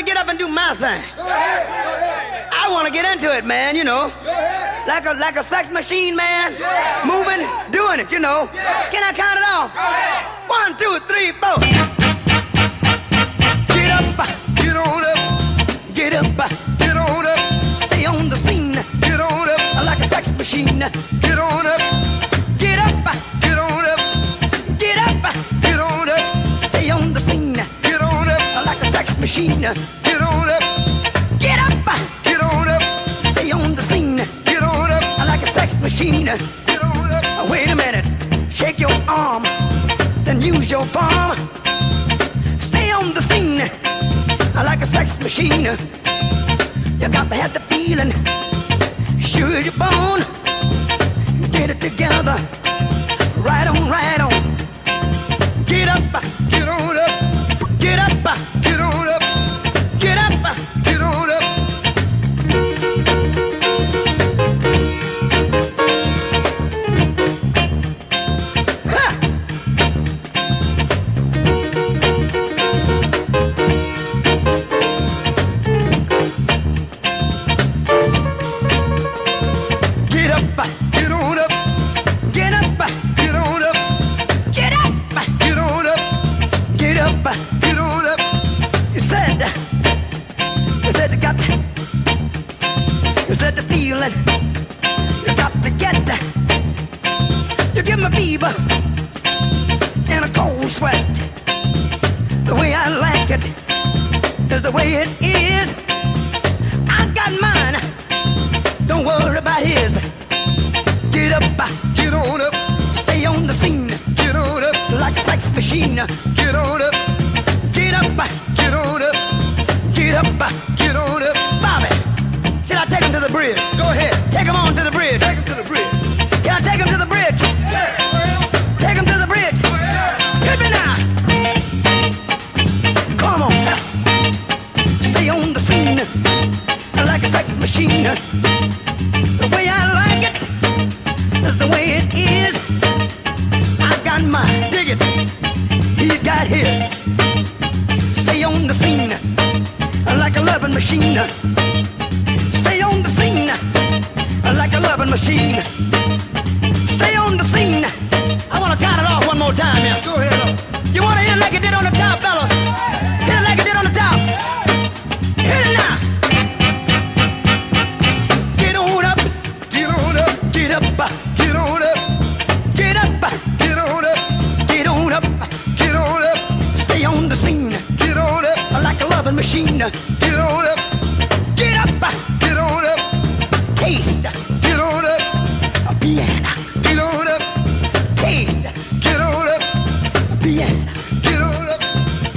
get up and do my thing. I want to get into it, man, you know. Like a sex machine, man. Moving, doing it, you know. Can I count it off? 1, 2, 3, 4. Get up, Get on up, get up, get on up, stay on the scene. get on up, Like a sex machine. get on up, Get up, get on up, get up, get on up, stay on the scene. get on up, Like a sex machine. get on up, Get up, get on up, stay on the scene. get on up, Like a sex machine. get on up. Wait a minute, shake your arm, then use your palm. Stay on the scene, like a sex machine. You got to have the feeling, sure you're born. Get it together, right on, right on. Get up, Get on up, get up, get on up, get up. get on up. Ha! Get up, Get on up, get up, get on up, get up, get on up, get up. get on up. You said you said the feeling, you got to get. You give me fever and a cold sweat. The way I like it is the way it is. I got mine, don't worry about his. Get up, Get on up, stay on the scene get on up, like a sex machine. get on up, Get up, get on up, get up. get on up. Bobby, should I take him to the bridge? Go ahead, Take him on to the bridge. take him to the bridge. Can I take him to the bridge? Take him to the bridge. Hit me now. Come on. Stay on the scene like a sex machine. The way I like it is the way it is. I got mine. Dig it. He's got his. Stay on the scene like a loving machine. Stay on the scene like a loving machine. Stay on the scene. I want to count it off one more time here. Go ahead up. You want to hit it like it did on the top, fellas? Hit it like it did on the top. Hit it now. Get on up, Get on up, get up, get on up, get up, get on up, get on up. get on up, Stay on the scene get on up, like a loving machine. get on up, Get up, get on up, taste get on up, a piano. get on up, Taste get on up, a piano. get on up.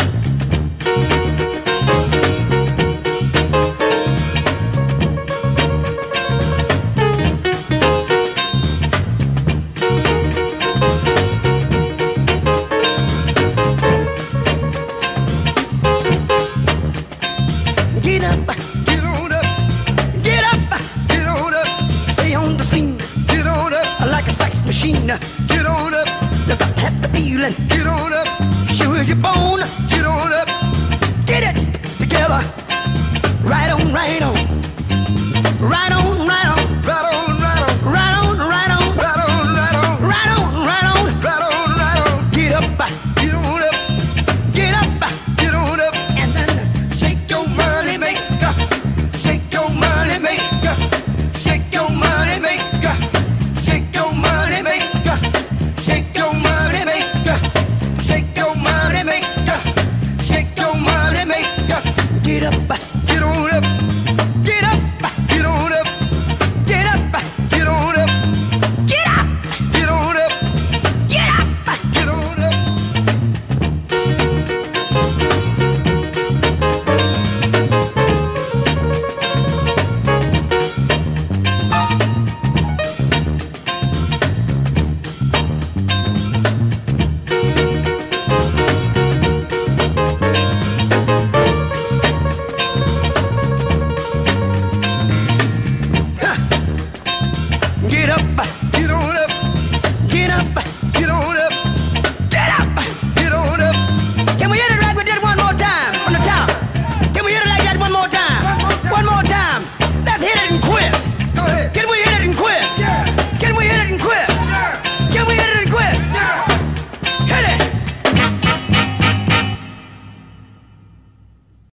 Get up, Get on up, get up. get on up, Stay on the scene get on up, like a sex machine. get on up, You got to have the feeling, get on up, sure as you're born. get on up, Get it together, right on, right on, right on, right on, right on, right on, right on, right on, right on, right on, right on, right on. right on, right on. Get up, Get on up, get up, get on up, and then shake your money maker, shake your money maker, shake your money maker, shake your money maker, shake your money maker, shake your money maker, shake your money maker. get up,